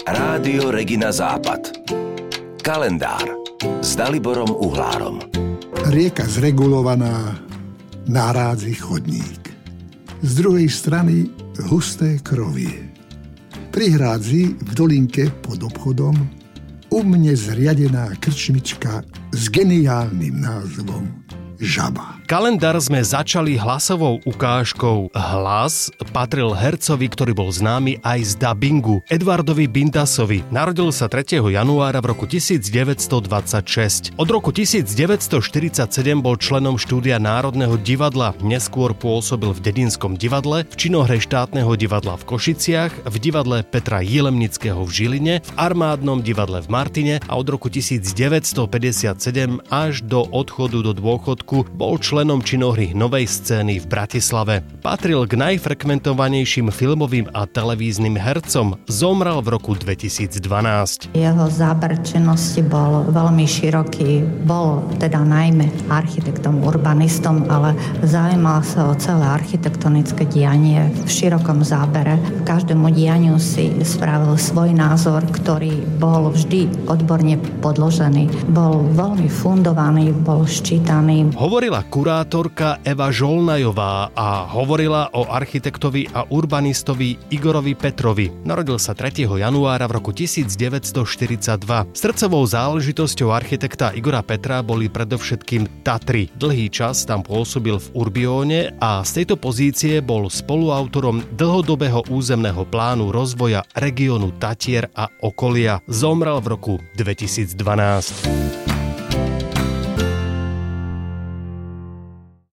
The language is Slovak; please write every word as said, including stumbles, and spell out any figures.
Rádio Regina Západ. Kalendár s Daliborom Uhlárom. Rieka zregulovaná, nárádzi chodník. Z druhej strany husté krovie. Pri hrádzi v dolinke pod obchodom umne zriadená krčmička s geniálnym názvom Žaba. Kalendár sme začali hlasovou ukážkou. Hlas patril hercovi, ktorý bol známy aj z dabingu, Edvardovi Bindasovi. Narodil sa tretieho januára v roku devätnásťstodvadsaťšesť. Od roku devätnásťstoštyridsaťsedem bol členom štúdia Národného divadla. Neskôr pôsobil v Dedinskom divadle, v činohre Štátneho divadla v Košiciach, v divadle Petra Jilemnického v Žiline, v Armádnom divadle v Martine a od roku devätnásťstopäťdesiatsedem až do odchodu do dôchodku bol členom činohry Novej scény v Bratislave. Patril k najfrekventovanejším filmovým a televíznym hercom. Zomrel v roku dvetisícdvanásť. Jeho záber činnosti bol veľmi široký. Bol teda najmä architektom, urbanistom, ale zaujímal sa o celé architektonické dianie v širokom zábere. V každému dianiu si spravil svoj názor, ktorý bol vždy odborne podložený. Bol veľmi fundovaný, bol ščítaný. Hovorila kurátorka Eva Žolnajová a hovorila o architektovi a urbanistovi Igorovi Petrovi. Narodil sa tretieho januára v roku devätnásťstoštyridsaťdva. Srdcovou záležitosťou architekta Igora Petra boli predovšetkým Tatry. Dlhý čas tam pôsobil v Urbióne a z tejto pozície bol spoluautorom dlhodobého územného plánu rozvoja regiónu Tatier a okolia. Zomrel v roku dvetisícdvanásť.